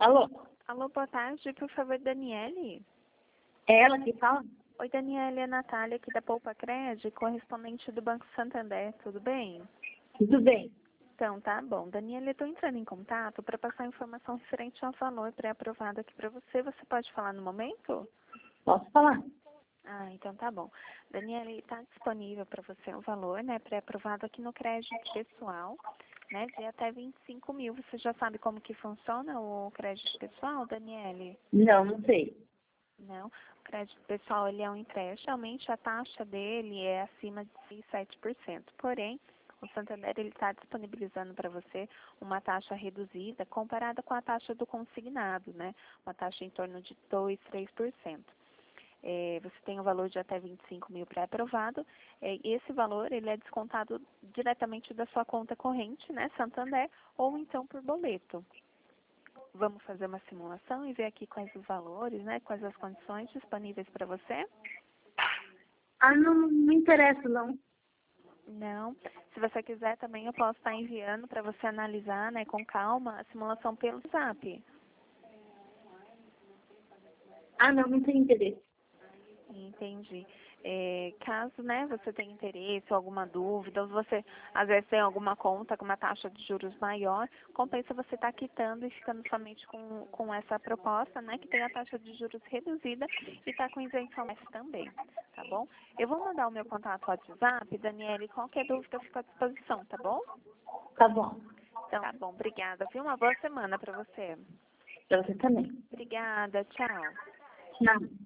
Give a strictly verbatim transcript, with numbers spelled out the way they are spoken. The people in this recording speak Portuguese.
Alô? Alô, boa tarde, por favor, Daniele. É ela que fala? Oi, Daniele, é a Natália aqui da Poupa Cred, correspondente do Banco Santander, tudo bem? Tudo bem. Então, tá bom. Daniele, eu estou entrando em contato para passar informação referente ao valor pré-aprovado aqui para você. Você pode falar no momento? Posso falar? Ah, então tá bom. Daniele, está disponível para você um valor, né, pré-aprovado aqui no crédito pessoal, né, de até vinte e cinco mil. Você já sabe como que funciona o crédito pessoal, Daniele? Não, não sei. Não, o crédito pessoal ele é um empréstimo, realmente a taxa dele é acima de seis vírgula sete por cento. Porém, o Santander ele está disponibilizando para você uma taxa reduzida comparada com a taxa do consignado, né? Uma taxa em torno de dois, três por cento. É, você tem o valor de até vinte e cinco mil pré-aprovado, é, e esse valor ele é descontado diretamente da sua conta corrente, né, Santander, ou então por boleto. Vamos fazer uma simulação e ver aqui quais os valores, né? Quais as condições disponíveis para você? Ah, não me interessa, não. Não. Se você quiser também eu posso estar enviando para você analisar, né, com calma, a simulação pelo Zap. Ah, não, não tem interesse. Entendi. É, caso, né, você tenha interesse ou alguma dúvida, ou você às vezes tem alguma conta com uma taxa de juros maior, compensa você estar quitando e ficando somente com, com essa proposta, né, que tem a taxa de juros reduzida e está com isenção F também, tá bom? Eu vou mandar o meu contato ao WhatsApp, Daniele, qualquer dúvida eu fico à disposição, tá bom? Tá bom. Então, tá bom, obrigada, viu? Uma boa semana para você. Pra você também. Obrigada, tchau. Não.